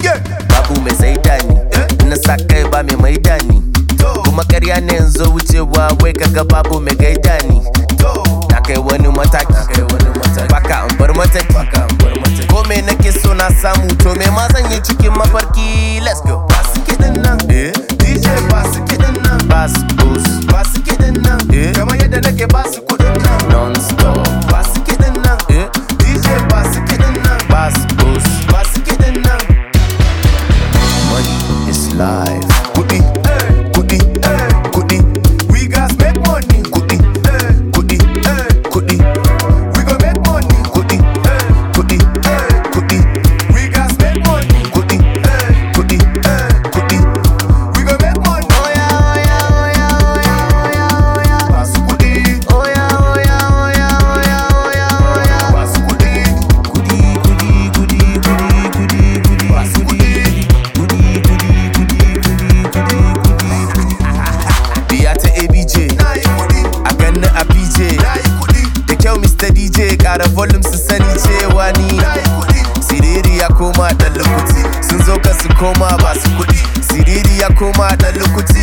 babu mai saida ni, na sa kai ba mai maida ni. Kuma ƙarya ne yanzu wucewa wai kaga babu mai gaida ni. Na kai wani mataki, baka an bar mataki. Ko me nake so na samu, to me ma zan yi cikin mafarki. Let's go. Basu kiɗin nan, DJ basu kiɗin nan, basu boost, basu kiɗin nan, kamar yadda nake basu kuɗin nan, non-stop. Basu kiɗin nan, DJ basu kiɗin nan, basu boost, basu kiɗin nan. Money is life. Kuɗi, kuɗi, kuɗi. We got make money. Kuɗi, kuɗi, kuɗi. We go make money. Kuɗi, kuɗi, kuɗi. We got make money. Kuɗi, kuɗi, kuɗi. We go make money. Oh yeah, oh yeah, oh yeah, oh yeah, oh yeah, oh yeah. Basu kuɗi. Oh yeah, oh yeah, oh yeah, oh yeah, oh yeah, oh yeah. Basu kuɗi. Kuɗi, kuɗi, kuɗi, kuɗi, kuɗi, kuɗi. Basu kuɗi. Kuɗi, kuɗi, kuɗi, kuɗi, kuɗi, kuɗi. Biya ta ABJ, a ganni a PJ. Da kyau Mr. DJ, ƙara volume su sani cewa ni. Siriri ya koma ɗan lukuti, sun zo ka su koma ba su kuɗi. Siriri ya koma ɗan lukuti.